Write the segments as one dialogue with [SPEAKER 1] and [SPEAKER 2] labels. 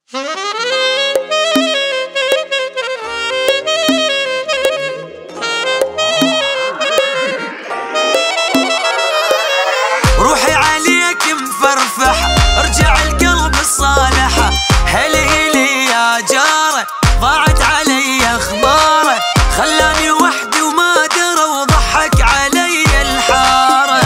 [SPEAKER 1] روحي عليك مفرفحة، ارجع القلب الصالحة، هلي يا جاره ضاعت علي اخباره، خلاني وحدي وما درى وضحك علي الحاره.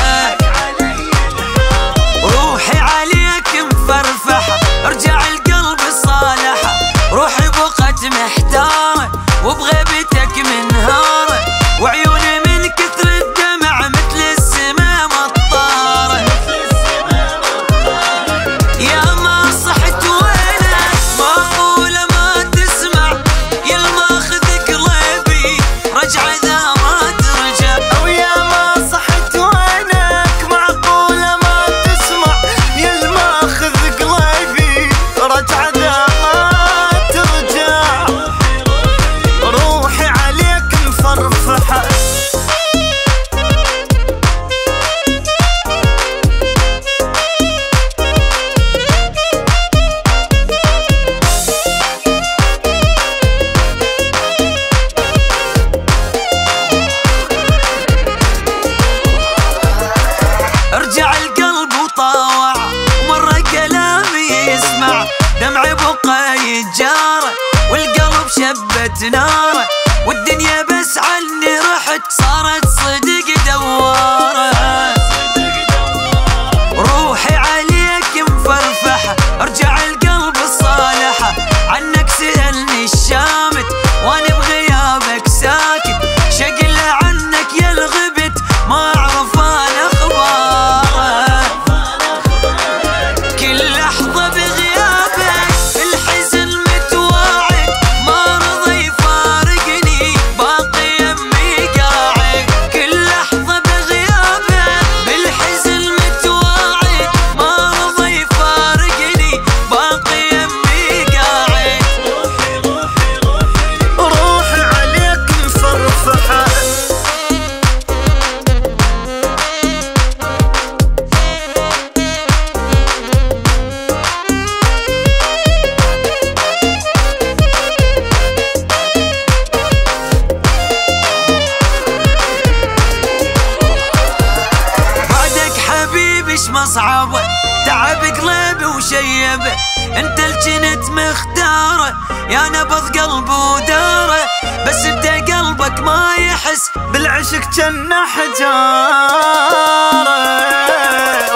[SPEAKER 1] روحي عليك مفرفحة، ارجع القلب الصالحة، روحي بقت محتارة وبغيبتك منهارة، وعيوني من كثر الدمع مثل السما مطارة. يا ما صحت وينك معقولة ما تسمع، يا الماخذ قلبي رجع ذا ما ترجع.
[SPEAKER 2] أو يا ما صحت وينك معقولة ما تسمع، يا الماخذ قلبي رجع ذا ما ترجع. روحي عليك مفرفحة،
[SPEAKER 1] ارجع القلب وطاوع ومرة كلامي يسمع، دمعي بقى يتجارى والقلب شبت ناره، والدنيا بس عني رحت صارت صدق دواره. روحي عليك مفرفحة، ارجع القلب الصالحة، عنك سألني الشامت وانا بغيابك ساكت، شقل عنك يا الغبت ما اعرف انا اخباره. كل لحظة بغيابك بالحزن متواعد، ما رضى يفارقني باقي يمي قاعد. كل لحظة بغيابك بالحزن متواعد، ما رضى يفارقني باقي يمي قاعد.
[SPEAKER 2] روحي عليك مفرفحة،
[SPEAKER 1] ايش مصعبه تعب قلبي وشيبه، انت اللي كنت مختاره يا نبض قلبي وداره، بس انت قلبك ما يحس
[SPEAKER 2] بالعشق جنة حجاره.